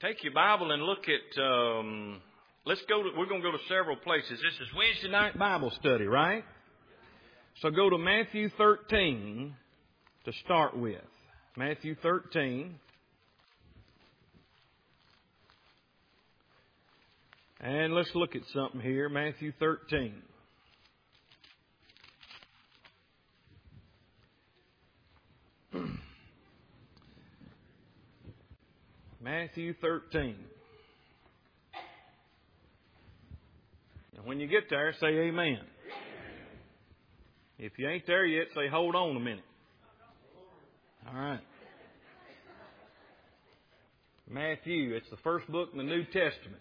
Take your Bible and look at, we're going to go to several places. This is Wednesday night Bible study, right? So go to Matthew 13 to start with. Matthew 13. And let's look at something here. Matthew 13. Matthew 13. And when you get there, say amen. If you ain't there yet, say hold on a minute. All right. Matthew, it's the first book in the New Testament.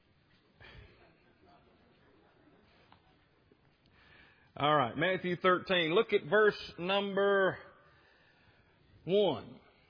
All right, Matthew 13. Look at verse number 1.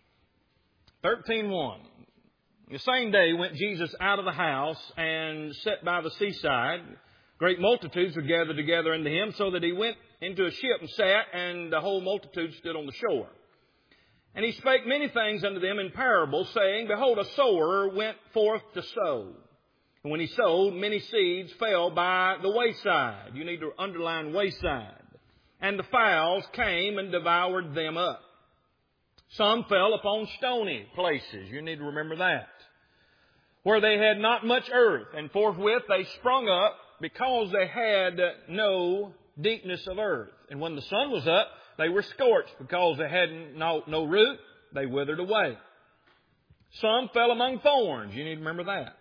13:1. The same day went Jesus out of the house and sat by the seaside. Great multitudes were gathered together unto him, so that he went into a ship and sat, and the whole multitude stood on the shore. And he spake many things unto them in parables, saying, Behold, a sower went forth to sow. And when he sowed, many seeds fell by the wayside. You need to underline wayside. And the fowls came and devoured them up. Some fell upon stony places. You need to remember that. Where they had not much earth, and forthwith they sprung up, because they had no deepness of earth. And when the sun was up, they were scorched, because they had no root, they withered away. Some fell among thorns. You need to remember that.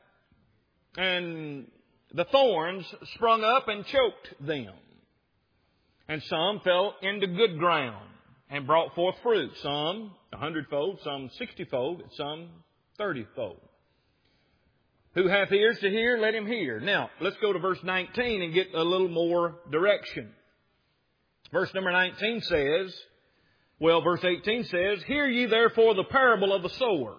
And the thorns sprung up and choked them. And some fell into good ground and brought forth fruit. Some 100-fold, some 60-fold, and some 30-fold. Who hath ears to hear, let him hear. Now, let's go to verse 19 and get a little more direction. Verse number 19 says, verse 18 says, Hear ye therefore the parable of the sower.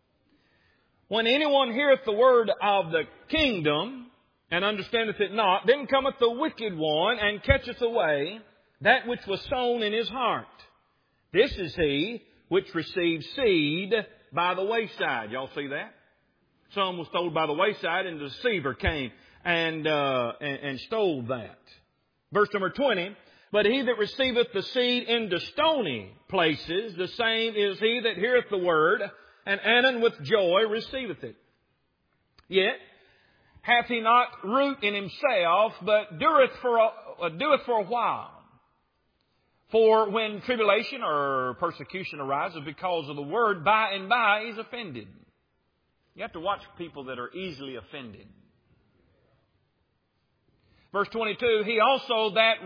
When anyone heareth the word of the kingdom, and understandeth it not, then cometh the wicked one, and catcheth away that which was sown in his heart. This is he which received seed by the wayside. Y'all see that? Some was sown by the wayside, and the deceiver came and stole that. Verse number 20, But he that receiveth the seed into stony places, the same is he that heareth the word, and anon with joy receiveth it. Yet hath he not root in himself, but doeth for a while. For when tribulation or persecution arises because of the word, by and by he's offended. You have to watch people that are easily offended. Verse 22, He also that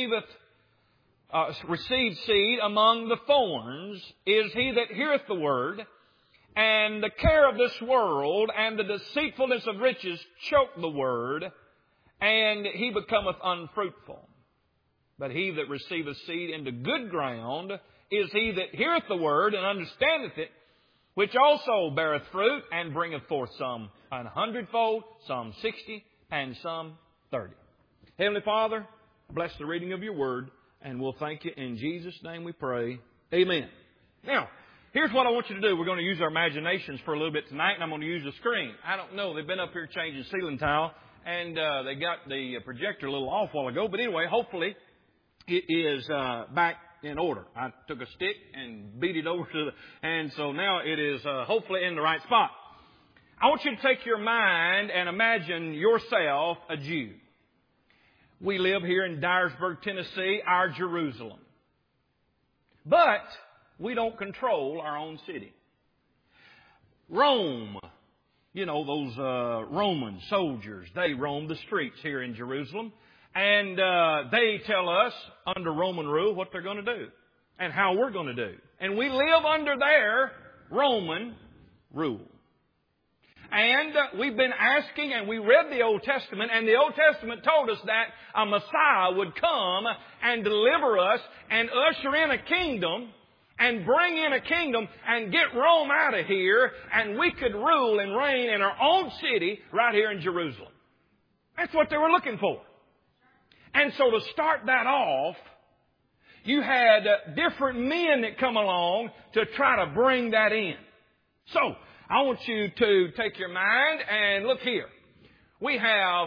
received seed among the thorns is he that heareth the word, and the care of this world and the deceitfulness of riches choke the word, and he becometh unfruitful. But he that receiveth seed into good ground is he that heareth the word and understandeth it, which also beareth fruit and bringeth forth some 100-fold, some 60, and some 30. Heavenly Father, bless the reading of your word, and we'll thank you. In Jesus' name we pray. Amen. Now, here's what I want you to do. We're going to use our imaginations for a little bit tonight, and I'm going to use the screen. I don't know. They've been up here changing ceiling tile, and they got the projector a little off a while ago. But anyway, hopefully it is back in order. I took a stick and beat it over and so now it is hopefully in the right spot. I want you to take your mind and imagine yourself a Jew. We live here in Dyersburg, Tennessee, our Jerusalem. But we don't control our own city. Rome, those Roman soldiers, they roam the streets here in Jerusalem. And they tell us, under Roman rule, what they're going to do and how we're going to do. And we live under their Roman rule. And we've been asking, and we read the Old Testament, and the Old Testament told us that a Messiah would come and deliver us and usher in a kingdom and bring in a kingdom and get Rome out of here, and we could rule and reign in our own city right here in Jerusalem. That's what they were looking for. And so to start that off, you had different men that come along to try to bring that in. So I want you to take your mind and look here. We have,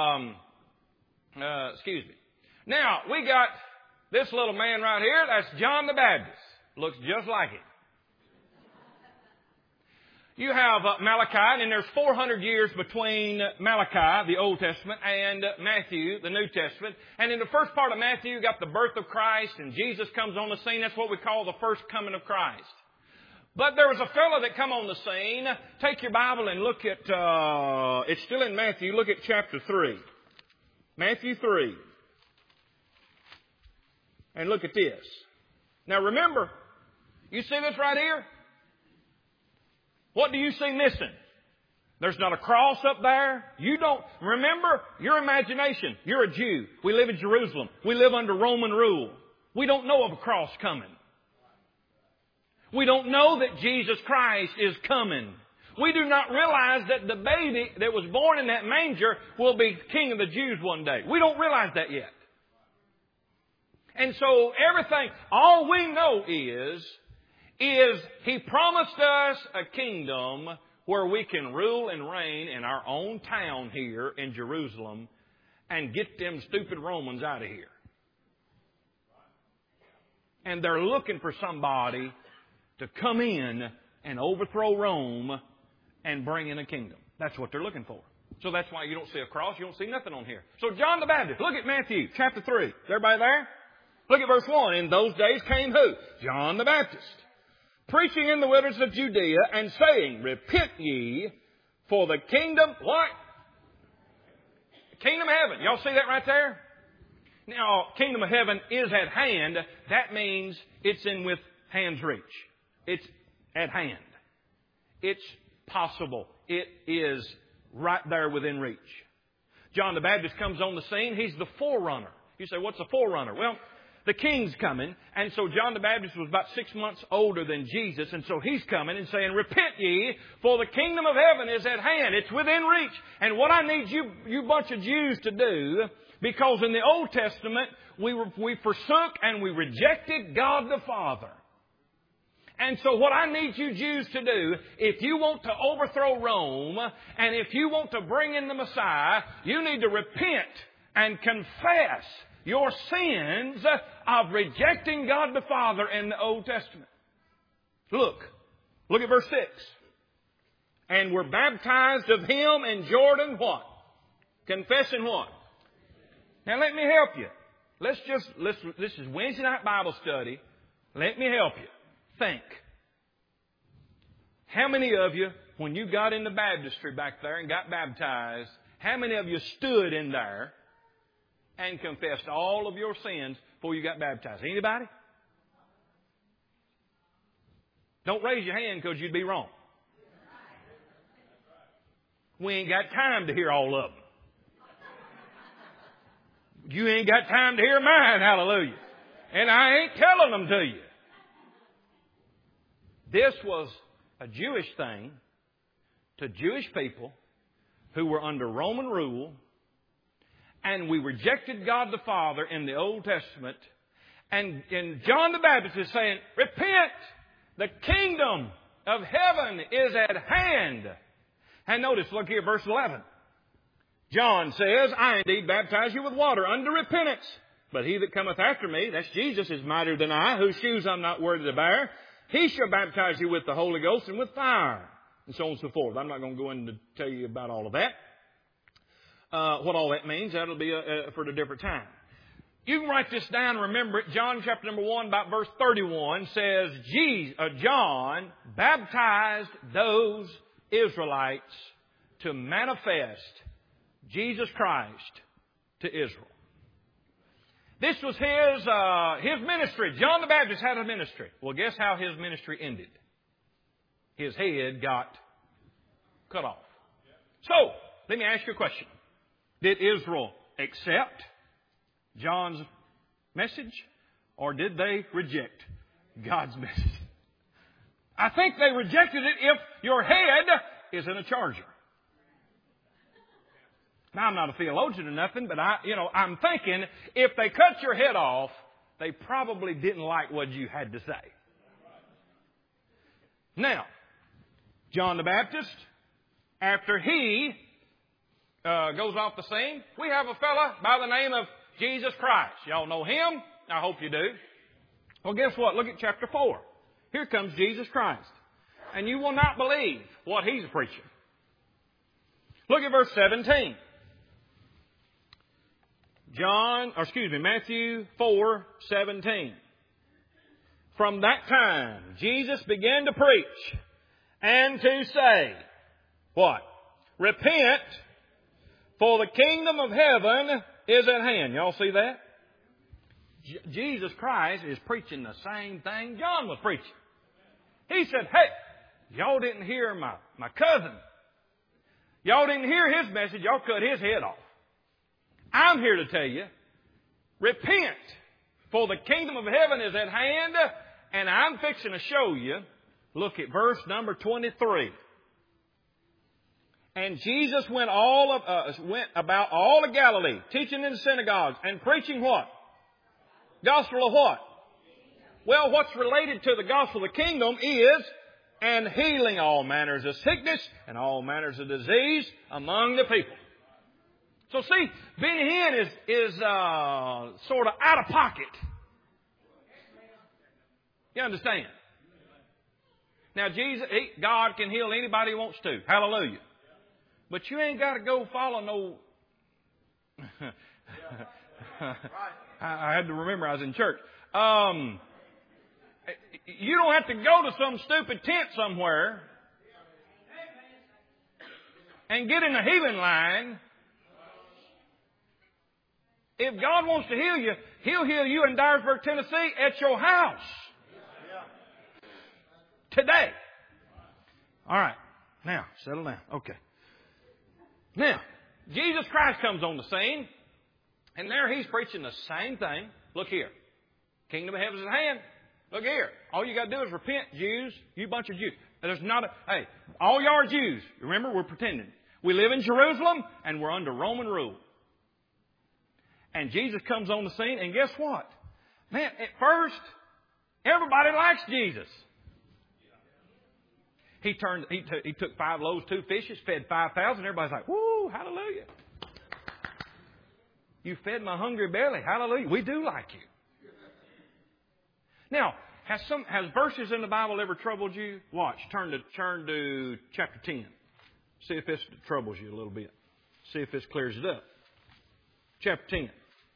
Now, we got this little man right here. That's John the Baptist. Looks just like him. You have Malachi, and there's 400 years between Malachi, the Old Testament, and Matthew, the New Testament. And in the first part of Matthew, you got the birth of Christ, and Jesus comes on the scene. That's what we call the first coming of Christ. But there was a fellow that come on the scene. Take your Bible and look at, it's still in Matthew. Look at chapter 3. Matthew 3. And look at this. Now remember, you see this right here? What do you see missing? There's not a cross up there. You don't, remember, your imagination. You're a Jew. We live in Jerusalem. We live under Roman rule. We don't know of a cross coming. We don't know that Jesus Christ is coming. We do not realize that the baby that was born in that manger will be King of the Jews one day. We don't realize that yet. And so everything, all we know is He promised us a kingdom where we can rule and reign in our own town here in Jerusalem and get them stupid Romans out of here. And they're looking for somebody to come in and overthrow Rome and bring in a kingdom. That's what they're looking for. So that's why you don't see a cross. You don't see nothing on here. So John the Baptist, look at Matthew chapter 3. Is everybody there? Look at verse 1. In those days came who? John the Baptist, preaching in the wilderness of Judea and saying, repent ye, for the kingdom, what? The kingdom of heaven. Y'all see that right there? Now, kingdom of heaven is at hand. That means it's in with hand's reach. It's at hand. It's possible. It is right there within reach. John the Baptist comes on the scene. He's the forerunner. You say, what's a forerunner? Well, the king's coming, and so John the Baptist was about 6 months older than Jesus, and so he's coming and saying, repent ye, for the kingdom of heaven is at hand. It's within reach. And what I need you bunch of Jews to do, because in the Old Testament, we forsook and we rejected God the Father. And so what I need you Jews to do, if you want to overthrow Rome, and if you want to bring in the Messiah, you need to repent and confess your sins of rejecting God the Father in the Old Testament. Look at verse 6. And were baptized of Him in Jordan, what? Confessing what? Now let me help you. This is Wednesday night Bible study. Let me help you. Think. How many of you, when you got into baptistry back there and got baptized, how many of you stood in there and confessed all of your sins before you got baptized? Anybody? Don't raise your hand because you'd be wrong. We ain't got time to hear all of them. You ain't got time to hear mine, hallelujah. And I ain't telling them to you. This was a Jewish thing to Jewish people who were under Roman rule, and we rejected God the Father in the Old Testament. And John the Baptist is saying, repent! The kingdom of heaven is at hand. And notice, look here, verse 11. John says, I indeed baptize you with water unto repentance. But he that cometh after me, that's Jesus, is mightier than I, whose shoes I'm not worthy to bear. He shall baptize you with the Holy Ghost and with fire. And so on and so forth. I'm not going to go in to tell you about all of that. What all that means, that'll be for a different time. You can write this down and remember it. John chapter number 1, about verse 31, says, John baptized those Israelites to manifest Jesus Christ to Israel. This was his ministry. John the Baptist had a ministry. Well, guess how his ministry ended? His head got cut off. So, let me ask you a question. Did Israel accept John's message, or did they reject God's message? I think they rejected it if your head is in a charger. Now, I'm not a theologian or nothing, but I'm thinking if they cut your head off, they probably didn't like what you had to say. Now, John the Baptist, after he goes off the scene, we have a fella by the name of Jesus Christ. Y'all know him? I hope you do. Well, guess what? Look at chapter 4. Here comes Jesus Christ. And you will not believe what he's preaching. Look at verse 17. Matthew 4:17. From that time, Jesus began to preach and to say, what? Repent, for the kingdom of heaven is at hand. Y'all see that? Jesus Christ is preaching the same thing John was preaching. He said, hey, y'all didn't hear my cousin. Y'all didn't hear his message. Y'all cut his head off. I'm here to tell you, repent, for the kingdom of heaven is at hand, and I'm fixing to show you. Look at verse number 23. And Jesus went about all of Galilee, teaching in the synagogues and preaching what? Gospel of what? Well, what's related to the gospel of the kingdom is, and healing all manners of sickness and all manners of disease among the people. So see, Benny Hinn is sort of out of pocket. You understand? Now, God can heal anybody he wants to. Hallelujah. But you ain't got to go follow no... I had to remember I was in church. You don't have to go to some stupid tent somewhere and get in the healing line. If God wants to heal you, He'll heal you in Dyersburg, Tennessee at your house. Today. All right. Now, settle down. Okay. Now, Jesus Christ comes on the scene, and there He's preaching the same thing. Look here. Kingdom of heaven is at hand. Look here. All you got to do is repent, Jews. You bunch of Jews. There's not hey, all y'all are Jews. Remember, we're pretending. We live in Jerusalem, and we're under Roman rule. And Jesus comes on the scene, and guess what? Man, at first, everybody likes Jesus. He took 5 loaves, 2 fishes, fed 5,000. Everybody's like, woo, hallelujah. You fed my hungry belly. Hallelujah. We do like you. Now, has verses in the Bible ever troubled you? Watch. Turn to chapter 10. See if this troubles you a little bit. See if this clears it up. Chapter 10.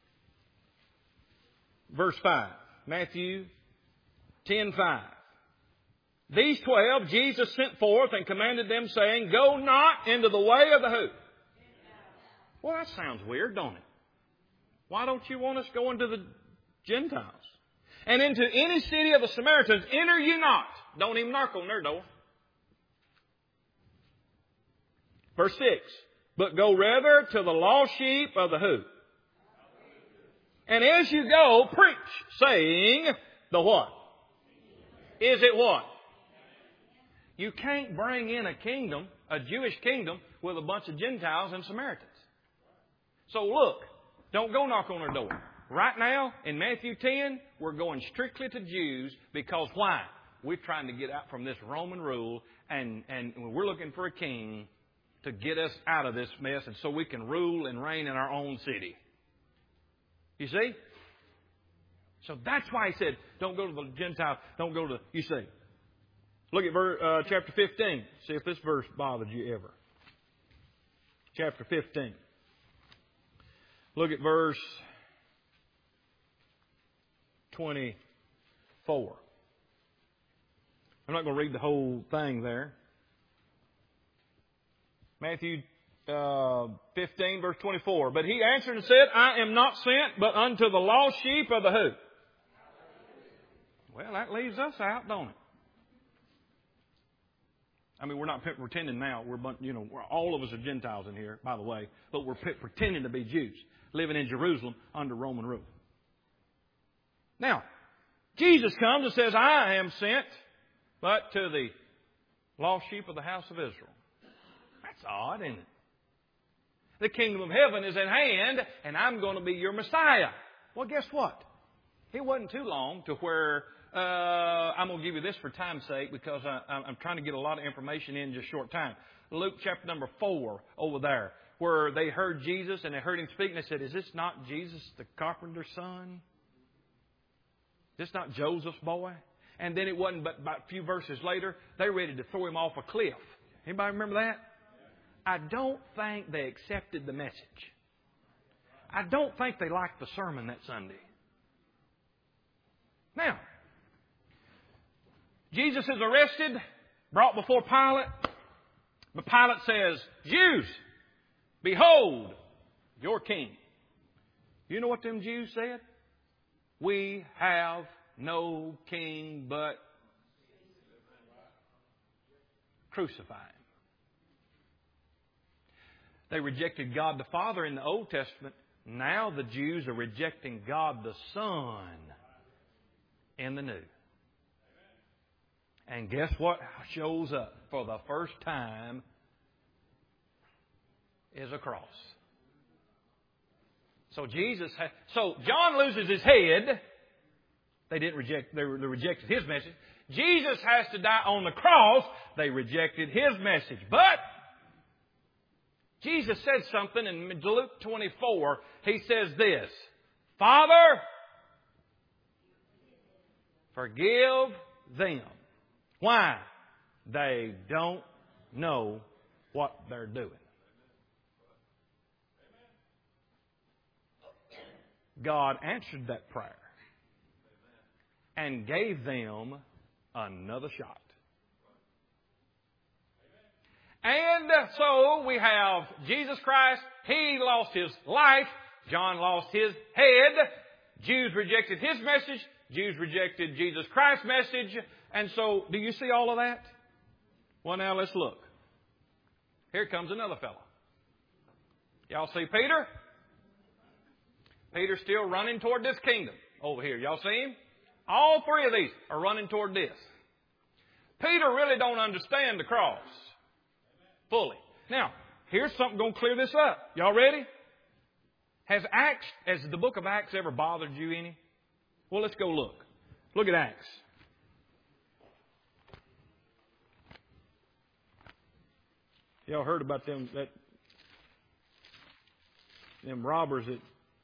Verse 5. Matthew 10:5. These 12 Jesus sent forth and commanded them, saying, go not into the way of the who? Well, that sounds weird, don't it? Why don't you want us going to the Gentiles? And into any city of the Samaritans enter you not. Don't even knock on their door. Verse 6. But go rather to the lost sheep of the who? And as you go, preach, saying, the what? Is it what? You can't bring in a kingdom, a Jewish kingdom, with a bunch of Gentiles and Samaritans. So look, don't go knock on their door. Right now, in Matthew 10, we're going strictly to Jews because why? We're trying to get out from this Roman rule, and we're looking for a king to get us out of this mess, and so we can rule and reign in our own city. You see? So that's why he said, don't go to the Gentiles, don't go to, you see. Look at chapter 15. See if this verse bothered you ever. Chapter 15. Look at verse 24. I'm not going to read the whole thing there. Matthew 15, verse 24. But he answered and said, I am not sent, but unto the lost sheep of the who? Well, that leaves us out, don't it? I mean, we're not pretending now. We're all of us are Gentiles in here, by the way, but we're pretending to be Jews, living in Jerusalem under Roman rule. Now, Jesus comes and says, I am sent, but to the lost sheep of the house of Israel. That's odd, isn't it? The kingdom of heaven is at hand, and I'm going to be your Messiah. Well, guess what? It wasn't too long to where I'm going to give you this for time's sake because I'm trying to get a lot of information in just a short time. Luke chapter number 4 over there, where they heard Jesus and they heard Him speak, and they said, is this not Jesus, the carpenter's son? Is this not Joseph's boy? And then it wasn't but about a few verses later, they were ready to throw Him off a cliff. Anybody remember that? I don't think they accepted the message. I don't think they liked the sermon that Sunday. Now, Jesus is arrested, brought before Pilate. But Pilate says, Jews, behold your king. You know what them Jews said? We have no king but crucify Him. They rejected God the Father in the Old Testament. Now the Jews are rejecting God the Son in the New. And guess what shows up for the first time is a cross. So John loses his head. They rejected his message. Jesus has to die on the cross. They rejected His message. But Jesus said something in Luke 24. He says this, Father, forgive them. Why? They don't know what they're doing. God answered that prayer and gave them another shot. And so we have Jesus Christ. He lost His life. John lost his head. Jews rejected His message. Jews rejected Jesus Christ's message. And so, do you see all of that? Well, now let's look. Here comes another fellow. Y'all see Peter? Peter's still running toward this kingdom over here. Y'all see him? All three of these are running toward this. Peter really don't understand the cross fully. Now, here's something going to clear this up. Y'all ready? Has the book of Acts ever bothered you any? Well, let's go look. Look at Acts. Y'all heard about them robbers that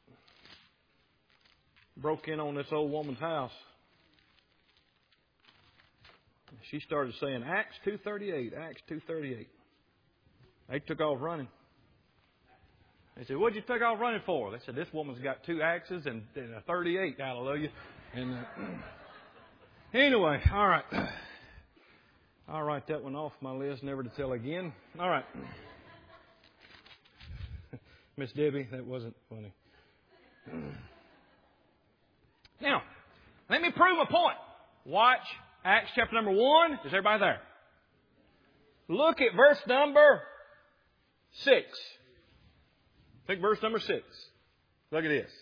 broke in on this old woman's house. She started saying Acts 2:38, Acts 2:38. They took off running. They said, "What'd you take off running for?" They said, "This woman's got 2 axes and a 38. Hallelujah." And anyway, all right. I'll write that one off my list, never to tell again. All right. Miss Debbie, that wasn't funny. Now, let me prove a point. Watch Acts chapter number 1. Is everybody there? Look at verse number 6. Pick verse number 6. Look at this.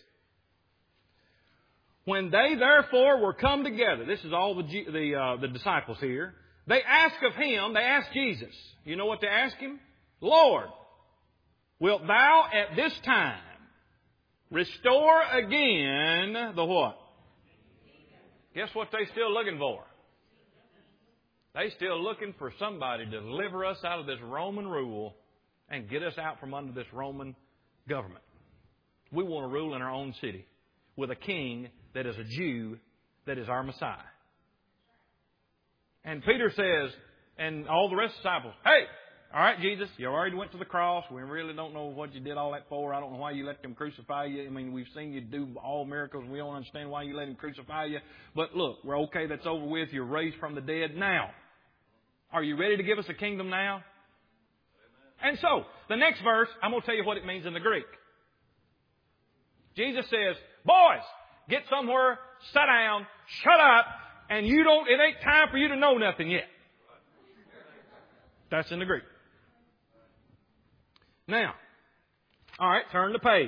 When they therefore were come together, this is all the disciples here. They ask of Him, they ask Jesus. You know what they ask Him? Lord, wilt Thou at this time restore again the what? Guess what they still looking for? They still looking for somebody to deliver us out of this Roman rule and get us out from under this Roman government. We want to rule in our own city with a king that is a Jew that is our Messiah. And Peter says, and all the rest of the disciples, "Hey, all right, Jesus, you already went to the cross. We really don't know what you did all that for. I don't know why you let them crucify you. I mean, we've seen you do all miracles. We don't understand why you let Him crucify you. But look, we're okay. That's over with. You're raised from the dead. Now, are you ready to give us a kingdom now?" And so, the next verse, I'm going to tell you what it means in the Greek. Jesus says, "Boys, get somewhere, sit down, shut up, and it ain't time for you to know nothing yet." That's in the Greek. Now, all right, turn the page.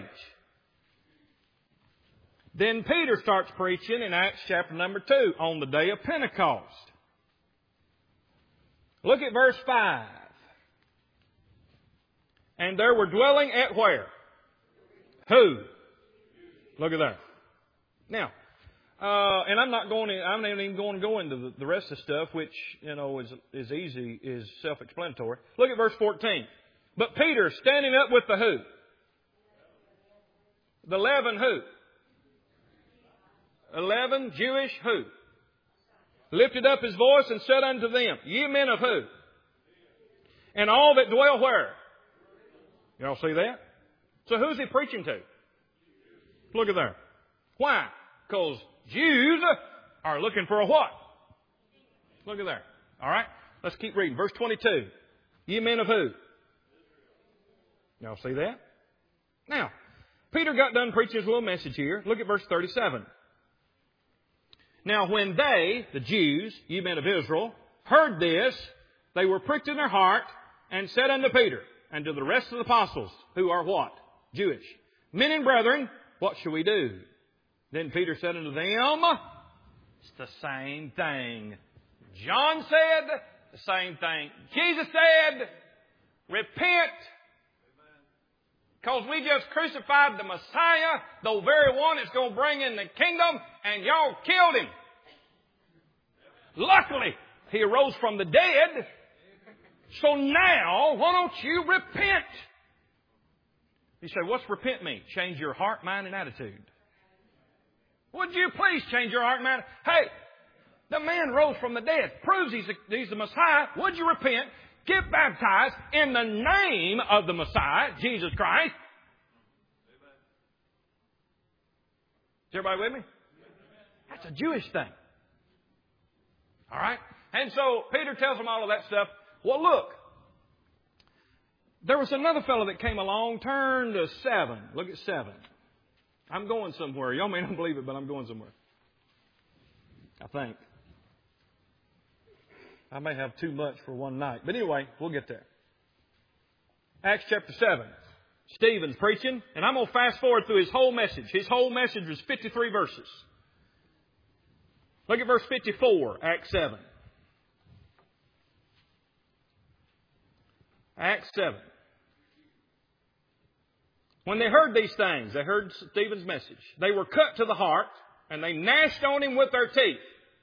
Then Peter starts preaching in Acts chapter number 2 on the day of Pentecost. Look at verse 5. And there were dwelling at where? Who? Look at that. Now, And I'm not even going to go into the rest of the stuff, which, is easy, is self-explanatory. Look at verse 14. But Peter, standing up with the who? The 11 who? 11 Jewish who? Lifted up his voice and said unto them, Ye men of who? And all that dwell where? Y'all see that? So who's he preaching to? Look at there. Why? Because Jews are looking for a what? Look at there. All right? Let's keep reading. Verse 22. Ye men of who? Y'all see that? Now, Peter got done preaching his little message here. Look at verse 37. Now, when they, the Jews, ye men of Israel, heard this, they were pricked in their heart and said unto Peter and to the rest of the apostles, who are what? Jewish. Men and brethren, what shall we do? Then Peter said unto them, it's the same thing. John said the same thing. Jesus said, repent. Because we just crucified the Messiah, the very one that's going to bring in the kingdom, and y'all killed him. Luckily, he arose from the dead. So now, why don't you repent? You say, what's repent mean? Change your heart, mind, and attitude. Would you please change your heart and mind? Hey, the man rose from the dead. Proves he's the Messiah. Would you repent? Get baptized in the name of the Messiah, Jesus Christ. Is everybody with me? That's a Jewish thing. All right? And so Peter tells them all of that stuff. Well, look. There was another fellow that came along. Turn to 7. Look at 7. I'm going somewhere. Y'all may not believe it, but I'm going somewhere. I think. I may have too much for one night. But anyway, we'll get there. Acts chapter 7. Stephen's preaching. And I'm going to fast forward through his whole message. His whole message was 53 verses. Look at verse 54, Acts 7. Acts 7. When they heard these things, they heard Stephen's message, they were cut to the heart, and they gnashed on him with their teeth.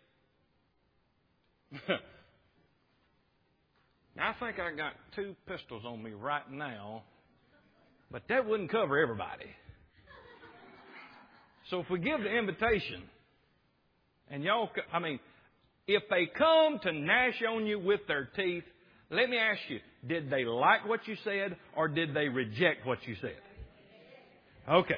Now, I think I got 2 pistols on me right now, but that wouldn't cover everybody. So if we give the invitation, and y'all, if they come to gnash on you with their teeth, let me ask you, did they like what you said, or did they reject what you said? Okay.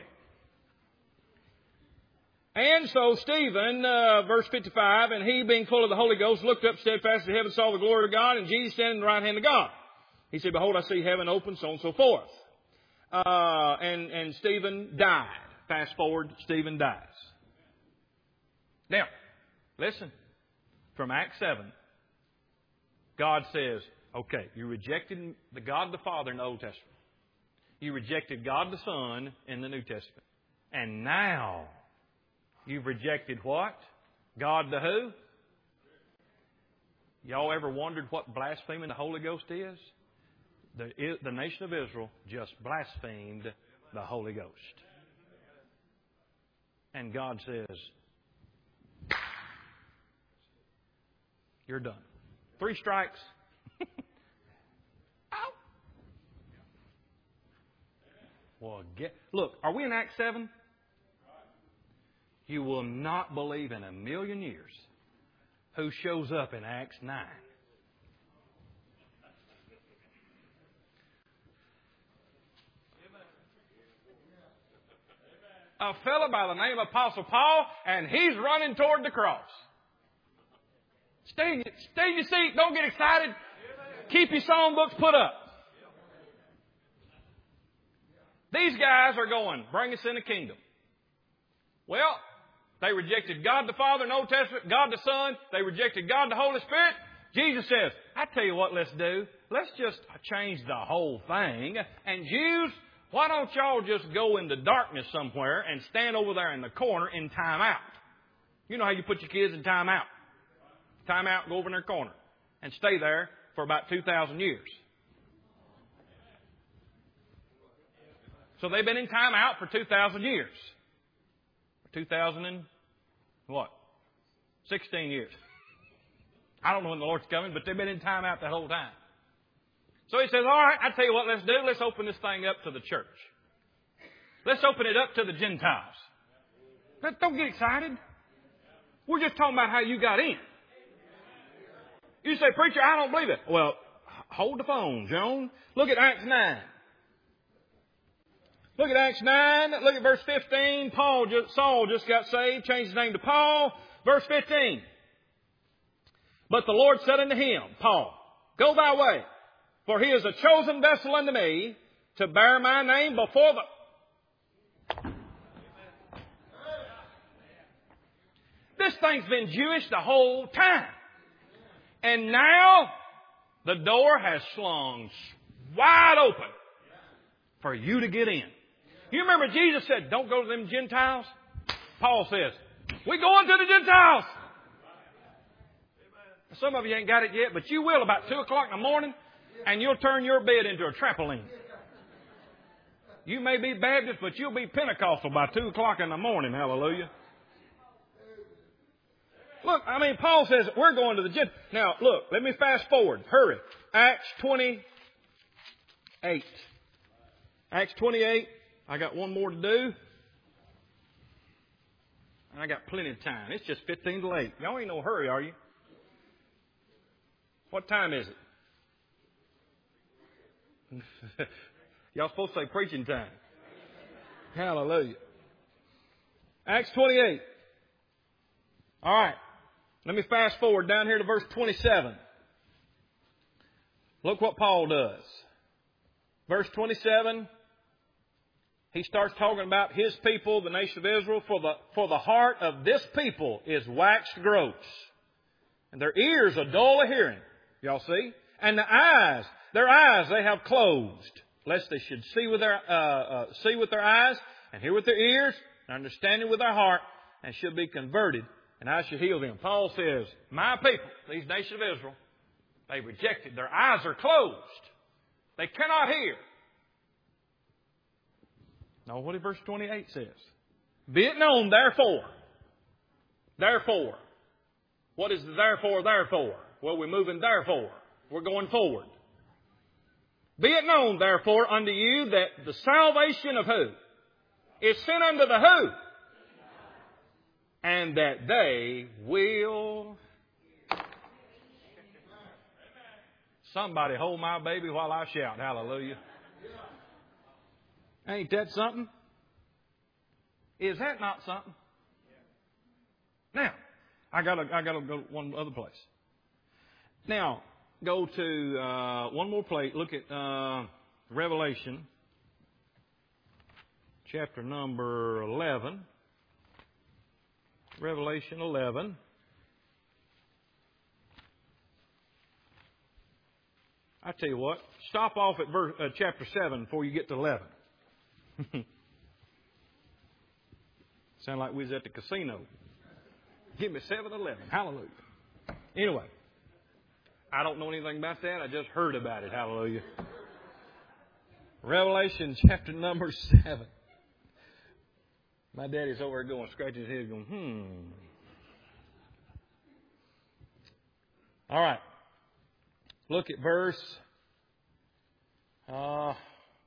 And so Stephen, verse 55, and he being full of the Holy Ghost looked up steadfast to heaven, saw the glory of God, and Jesus standing in the right hand of God. He said, behold, I see heaven open, so on and so forth. And Stephen died. Fast forward, Stephen dies. Now, listen. From Acts 7, God says, okay, you rejected the God the Father in the Old Testament. You rejected God the Son in the New Testament. And now you've rejected what? God the who? Y'all ever wondered what blaspheming the Holy Ghost is? The nation of Israel just blasphemed the Holy Ghost. And God says, you're done. 3 strikes. Ow. Well, look, are we in Acts 7? You will not believe in a million years who shows up in Acts 9. A fellow by the name of Apostle Paul, and he's running toward the cross. Stay in your seat. Don't get excited. Keep your songbooks put up. These guys are going, bring us in the kingdom. Well, they rejected God the Father in the Old Testament, God the Son. They rejected God the Holy Spirit. Jesus says, I tell you what let's do. Let's just change the whole thing. And Jews, why don't y'all just go into darkness somewhere and stand over there in the corner in time out? You know how you put your kids in time out. Time out, go over in their corner. And stay there for about 2,000 years. So they've been in time out for 2,000 years. 2,000 and What? 16 years. I don't know when the Lord's coming, but they've been in time out the whole time. So he says, all right, I tell you what, let's do. Let's open this thing up to the church. Let's open it up to the Gentiles. Don't get excited. We're just talking about how you got in. You say, preacher, I don't believe it. Well, hold the phone, Joan. Look at Acts 9. Look at Acts 9. Look at verse 15. Saul just got saved, changed his name to Paul. Verse 15. But the Lord said unto him, Paul, go thy way, for he is a chosen vessel unto me to bear my name before the... This thing's been Jewish the whole time. And now the door has slung wide open for you to get in. You remember Jesus said, don't go to them Gentiles? Paul says, we're going to the Gentiles. Some of you ain't got it yet, but you will about 2 o'clock in the morning, and you'll turn your bed into a trampoline. You may be Baptist, but you'll be Pentecostal by 2 o'clock in the morning. Hallelujah. Look, Paul says we're going to the Gentiles. Now, look, let me fast forward. Hurry. Acts 28. Acts 28. I got one more to do. And I got plenty of time. It's just 15 to 8. Y'all ain't no hurry, are you? What time is it? Y'all supposed to say preaching time. Hallelujah. Acts 28. All right. Let me fast forward down here to verse 27. Look what Paul does. Verse 27. He starts talking about his people, the nation of Israel. For the heart of this people is waxed gross, and their ears are dull of hearing. Y'all see? And their eyes they have closed, lest they should see with their eyes, and hear with their ears, and understanding with their heart, and should be converted, and I shall heal them. Paul says, my people, these nations of Israel, they rejected. Their eyes are closed. They cannot hear. Now, what did verse 28 says? Be it known, therefore. Therefore. What is the therefore? Well, we're moving therefore. We're going forward. Be it known, therefore, unto you that the salvation of who? Is sent unto the who? And that they will... Somebody hold my baby while I shout. Hallelujah. Ain't that something? Is that not something? Now, I gotta go one other place. Now, go to one more place. Look at Revelation, chapter number 11. Revelation 11. I tell you what, stop off at chapter 7 before you get to 11. Sound like we was at the casino. Give me 7-Eleven. Hallelujah. Anyway, I don't know anything about that. I just heard about it. Hallelujah. Revelation chapter number 7. My daddy's over there going, scratching his head, going, All right. Look at verse 4.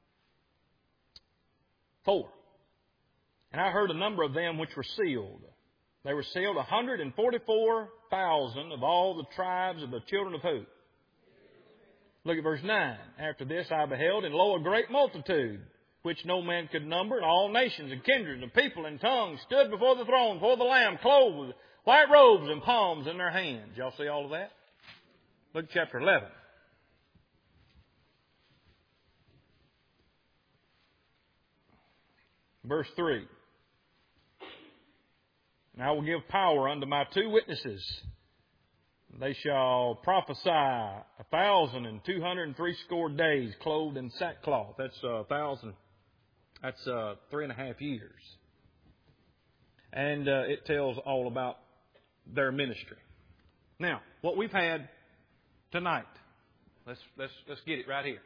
And I heard a number of them which were sealed. They were sealed 144,000 of all the tribes of the children of who? Look at verse 9. After this I beheld, and lo, a great multitude, which no man could number, and all nations and kindreds and people and tongues stood before the throne, before the Lamb, clothed with white robes and palms in their hands. Y'all see all of that? Look at chapter 11. Verse 3. And I will give power unto my 2 witnesses. They shall prophesy 1,260 days, clothed in sackcloth. That's 1,000. That's 3.5 years. And it tells all about their ministry. Now, what we've had tonight. Let's get it right here.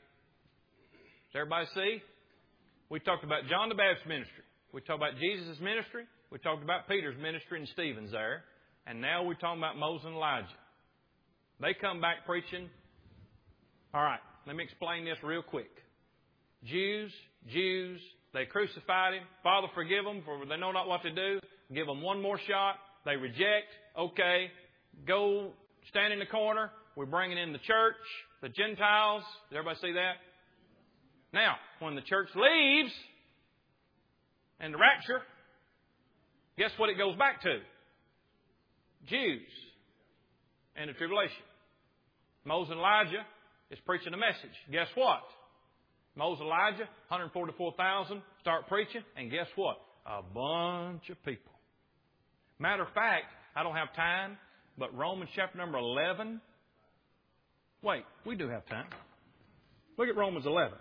Does everybody see? We talked about John the Baptist's ministry. We talked about Jesus' ministry. We talked about Peter's ministry and Stephen's there. And now we're talking about Moses and Elijah. They come back preaching. All right, let me explain this real quick. Jews, they crucified Him. Father, forgive them, for they know not what to do. Give them one more shot. They reject. Okay, go stand in the corner. We're bringing in the church, the Gentiles. Does everybody see that? Now, when the church leaves and the rapture, guess what it goes back to? Jews and the tribulation. Moses and Elijah is preaching a message. Guess what? Moses and Elijah, 144,000, start preaching, and guess what? A bunch of people. Matter of fact, I don't have time, but Romans chapter number 11. Wait, we do have time. Look at Romans 11.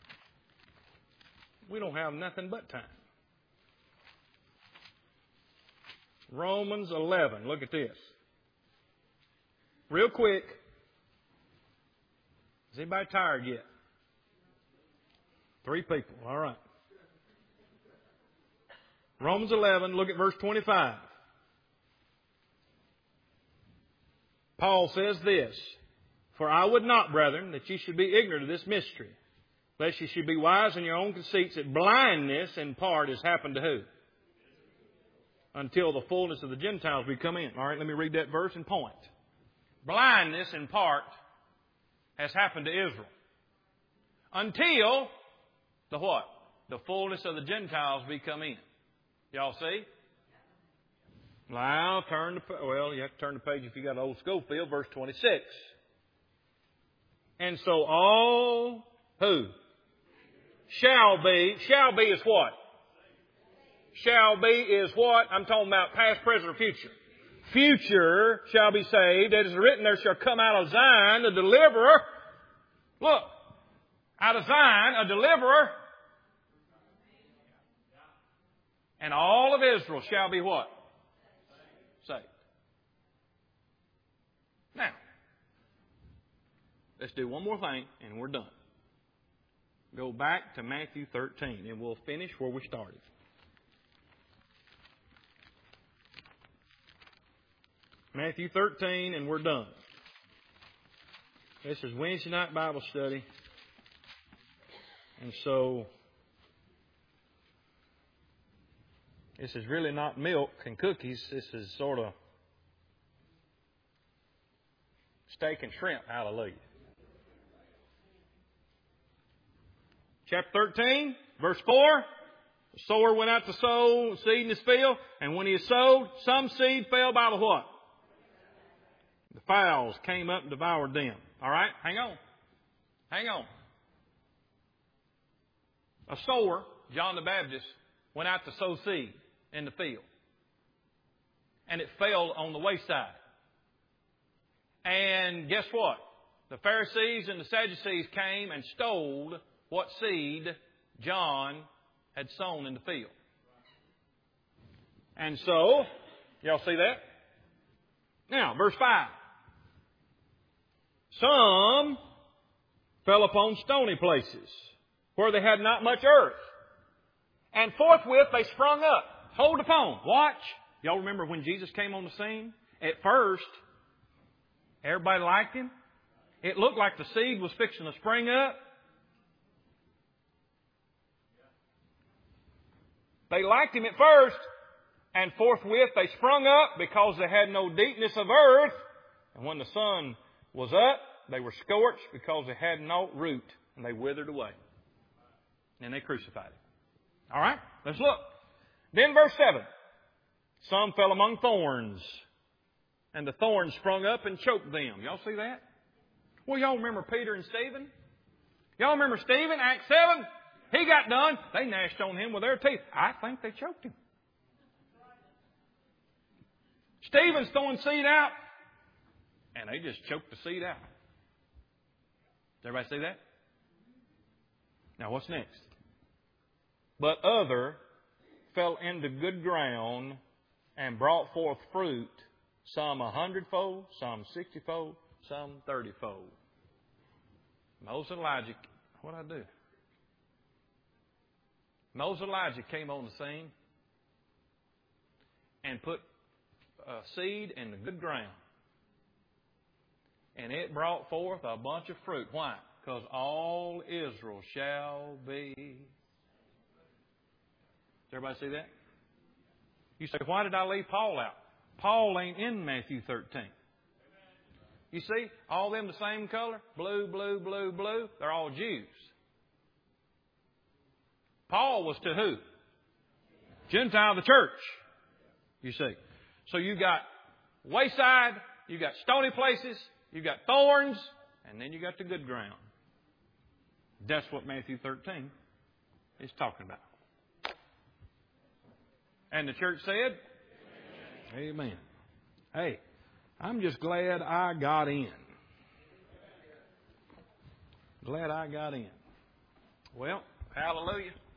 We don't have nothing but time. Romans 11. Look at this. Real quick. Is anybody tired yet? 3 people. All right. Romans 11. Look at verse 25. Paul says this. For I would not, brethren, that ye should be ignorant of this mystery, lest ye should be wise in your own conceits, that blindness in part has happened to who? Until the fullness of the Gentiles be come in. All right, let me read that verse and point. Blindness in part has happened to Israel. Until the what? The fullness of the Gentiles be come in. Y'all see? Now, you have to turn the page if you got an old Schofield, verse 26. And so all who? Shall be is what? Shall be is what? I'm talking about past, present, or future. Future shall be saved. It is written, there shall come out of Zion a deliverer. Look, out of Zion a deliverer. And all of Israel shall be what? Saved. Now, let's do one more thing and we're done. Go back to Matthew 13 and we'll finish where we started. Matthew 13 and we're done. This is Wednesday night Bible study. And so, this is really not milk and cookies. This is sort of steak and shrimp. Hallelujah. Chapter 13, verse 4. The sower went out to sow seed in his field. And when he had sowed, some seed fell by the what? The fowls came up and devoured them. All right? Hang on. A sower, John the Baptist, went out to sow seed in the field. And it fell on the wayside. And guess what? The Pharisees and the Sadducees came and stole what seed John had sown in the field. And so, y'all see that? Now, verse 5. Some fell upon stony places where they had not much earth. And forthwith they sprung up. Hold upon. Watch. Y'all remember when Jesus came on the scene? At first, everybody liked Him. It looked like the seed was fixing to spring up. They liked Him at first. And forthwith they sprung up because they had no deepness of earth. And when the sun was up, they were scorched because they had no root. And they withered away. And they crucified Him. All right, let's look. Then verse 7. Some fell among thorns. And the thorns sprung up and choked them. Y'all see that? Well, y'all remember Peter and Stephen? Y'all remember Stephen, Acts 7? He got done. They gnashed on him with their teeth. I think they choked him. Stephen's throwing seed out. And they just choked the seed out. Does everybody see that? Now what's next? But other fell into good ground and brought forth fruit, some 100-fold, some 60-fold, some 30-fold. Moses and Elijah, what'd I do? Moses and Elijah came on the scene. and put a seed in the good ground. And it brought forth a bunch of fruit. Why? Because all Israel shall be. Does everybody see that? You say, why did I leave Paul out? Paul ain't in Matthew 13. You see, all them the same color, blue, blue, blue, blue, they're all Jews. Paul was to who? Gentile, the church. You see. So you got wayside, you got stony places, you got thorns, and then you got the good ground. That's what Matthew 13 is talking about. And the church said, Amen. Hey, I'm just glad I got in. Glad I got in. Well, hallelujah.